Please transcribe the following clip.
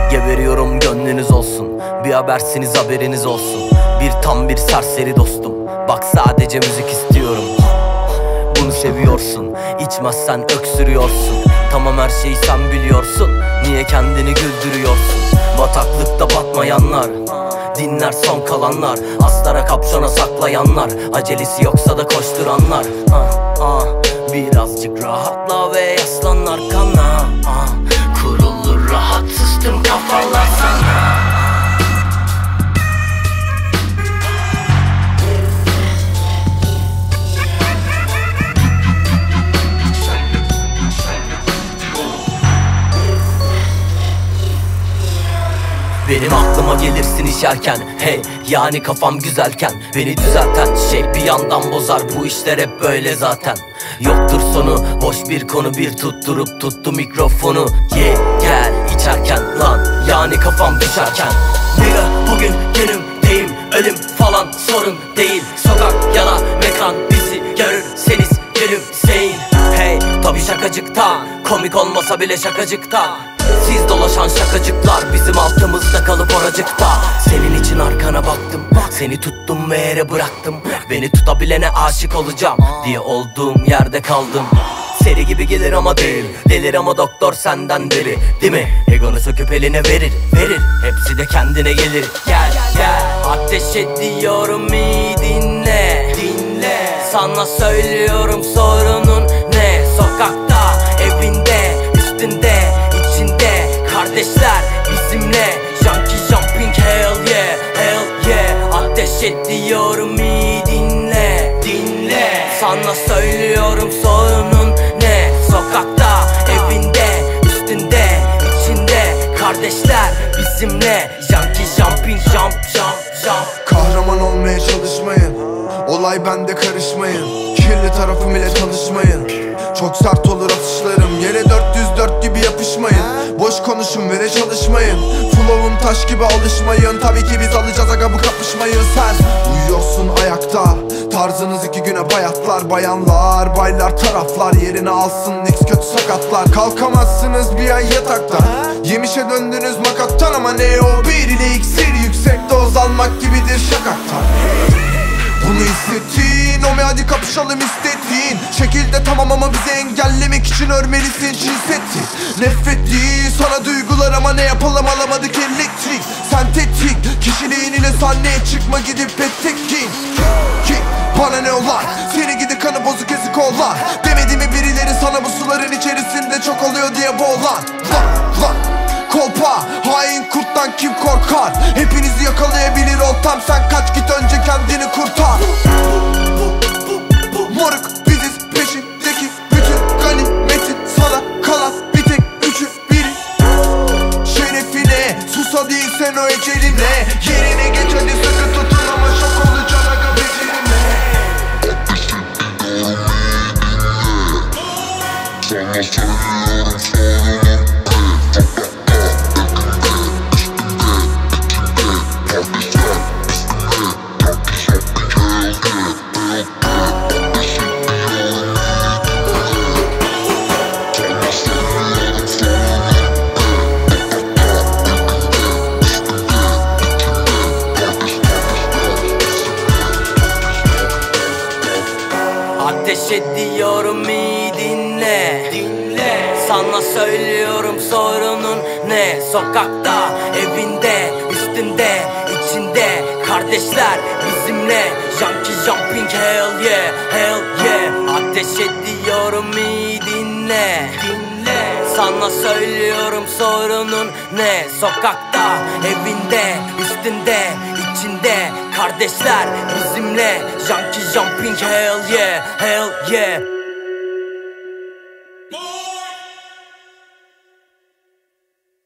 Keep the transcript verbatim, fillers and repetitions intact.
Geberiyorum gönlünüz olsun, bir habersiniz haberiniz olsun. Bir tam bir serseri dostum, bak sadece müzik istiyorum. Bunu seviyorsun, içmezsen öksürüyorsun. Tamam her şeyi sen biliyorsun, niye kendini güldürüyorsun? Bataklıkta batmayanlar, dinler son kalanlar. Aslara kapşona saklayanlar, acelesi yoksa da koşturanlar. ah, ah. Birazcık rahatla ve yaslan arkana. ah. Kurulur rahatsız tüm kafalar sana. Benim aklıma gelirsin işerken, hey yani kafam güzelken. Beni düzelten şey bir yandan bozar, bu işler hep böyle zaten. Yoktur sonu, boş bir konu, bir tutturup tuttu mikrofonu. Ye yeah, gel içerken lan, yani kafam düşerken. Nigga bugün günümdeyim, ölüm falan sorun değil. Sokak ya da mekan bizi görürseniz gülümseyin. Hey tabi şakacıktan, komik olmasa bile şakacıktan. Siz dolaşan şakacıklar bizim altımızda kalıp oracıkta. Senin için arkana baktım, seni tuttum ve yere bıraktım. Beni tutabilene aşık olacağım diye olduğum yerde kaldım. Seri gibi gelir ama değil, delir ama doktor senden deli, değil mi? Egonu söküp eline verir, verir, hepsi de kendine gelir. Gel gel ateş ediyorum, iyi dinle, dinle. Sana söylüyorum sorunun ne? Sokakta, evinde, üstünde, içinde. Kardeşler bizimle, junkie jumping hell yeah, hell yeah. Ateş ediyorum, iyi dinle, dinle. Sana söylüyorum sorunun ne? Sokakta, evinde, üstünde, içinde. Kardeşler bizimle, junkie jumping jump jump jump. Kahraman olmaya çalışmayın, olay bende karışmayın. Kirli tarafım ile tanışmayın, çok sert olur atışlarım. Yere dört yüz dört gibi yapışmayın, boş konuşun vere çalışmayın. Flow'um taş gibi alışmayın, tabii ki biz alacağız aga bu kapışmayı. Sen uyuyorsun ayakta, tarzınız iki güne bayatlar. Bayanlar, baylar, taraflar yerine alsın X kötü sakatlar. Kalkamazsınız bir ay yatakta, yemişe döndünüz makattan. Ama ne o bir ile iksir, yüksek doz almak gibidir şakaktan. Bunu hissettin, o hadi kapışalım istediğin şekilde tamam ama bizi engellemek için örmelisin cinseti. Nefret değil sana duygular ama ne yapalım alamadık elektrik. Sentetik kişiliğin ile sahneye çıkma gidip ettik ki bana ne olar, seni gidi kanı bozuk ezik oğlan. Demedi mi birileri sana bu suların içerisinde çok oluyor diye boğulan. Lan lan kolpa, hain kurttan kim korkar? Hepinizi yakalayabilir oltam, sen kaç git önce kendini kurtar. Moruk biziz peşindeki bütün ganimetin, sana kalan bir tek üçü biri. Şerefine susa değilsen o eceline, yerine geç hadi sıkı tutun ama şok olacaksın aga becerine. Sana söylüyorum sorunun Ateş ediyorum, iyi dinle, dinle. Sana söylüyorum sorunun ne? Sokakta, evinde, üstünde, içinde. Kardeşler bizimle, junkie jumping hell yeah, hell yeah. Ateş ediyorum, iyi dinle, dinle. Sana söylüyorum sorunun ne? Sokakta, evinde, üstünde, içinde. Kardeşler bizimle, junkie jumping hell yeah, hell yeah.